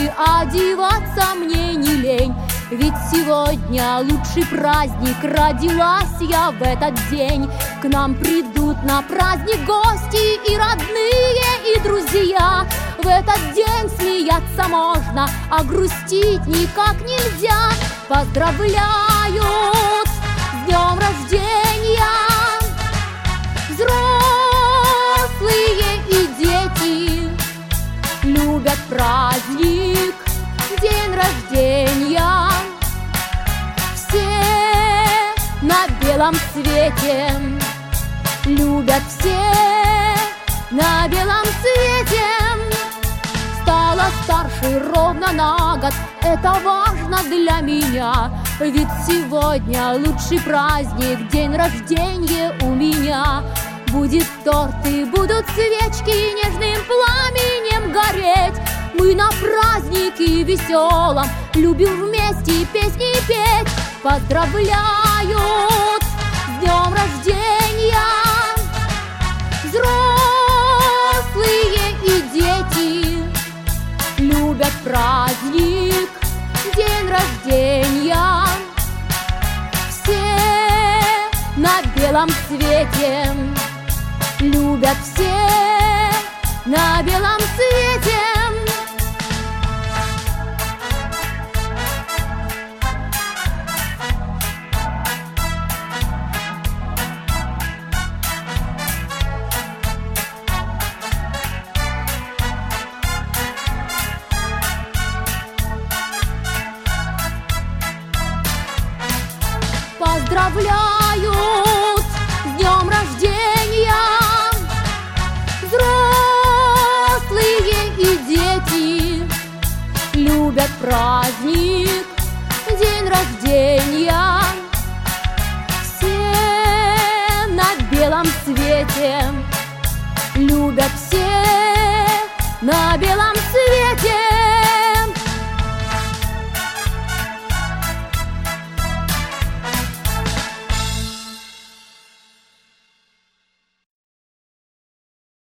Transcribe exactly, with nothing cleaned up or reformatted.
и одеваться мне не лень. Ведь сегодня лучший праздник, родилась я в этот день. К нам придут на праздник гости и родные, и друзья. В этот день смеяться можно, а грустить никак нельзя. Поздравляют с днем рождения взрослые и дети. Любят праздник, день рождения. Все на белом свете, любят все на белом свете. Стала старше ровно на год, это важно для меня. Ведь сегодня лучший праздник, день рождения у меня. Будет торт и будут свечки нежным пламенем гореть. Мы на празднике веселом любим вместе песни петь. Поздравляют с днем рождения взрослые и дети. Любят праздник, день рождения. Все на белом свете, любят все на белом свете. Поздравляют с днем рождения взрослые и дети. Любят праздник, день рождения. Все на белом свете, любят все на белом